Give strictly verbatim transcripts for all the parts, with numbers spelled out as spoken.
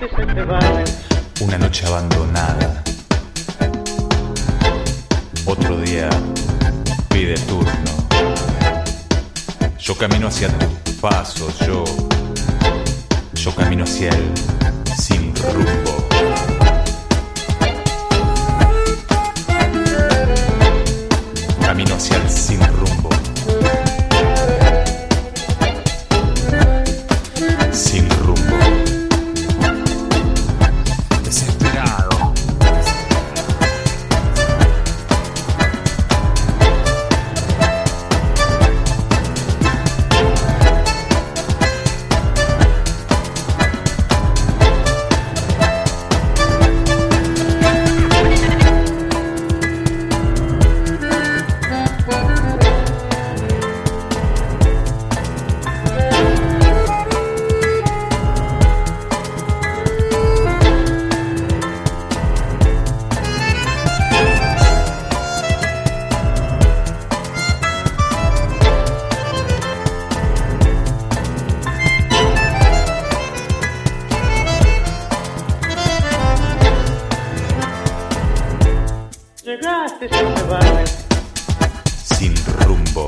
Una noche abandonada. Otro día pide turno. Yo camino hacia tus pasos, yo, yo camino hacia el sin rumbo. Camino hacia el sin rumbo. Sin rumbo. Desesperado. Llegaste sin llevarme. Sin rumbo.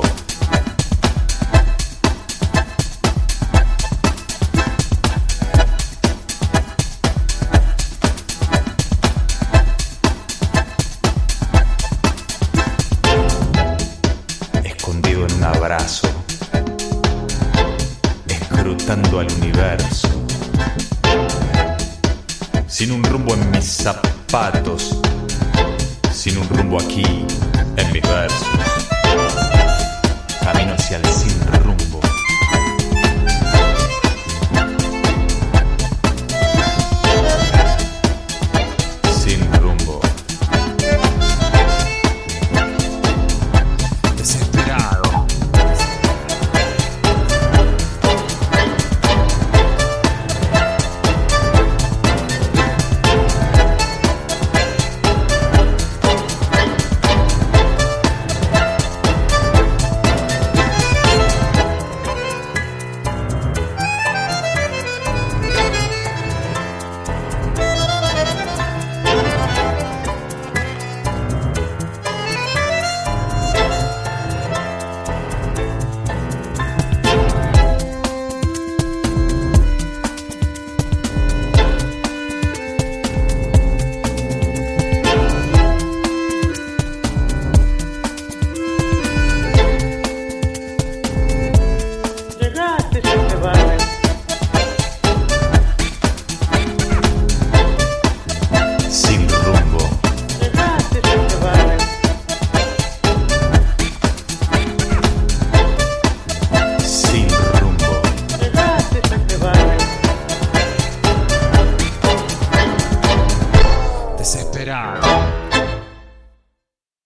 Escondido en un abrazo, escrutando al universo. Sin un rumbo en mis zapatos, sin un rumbo aquí en mis versos. Camino hacia el sin rumbo.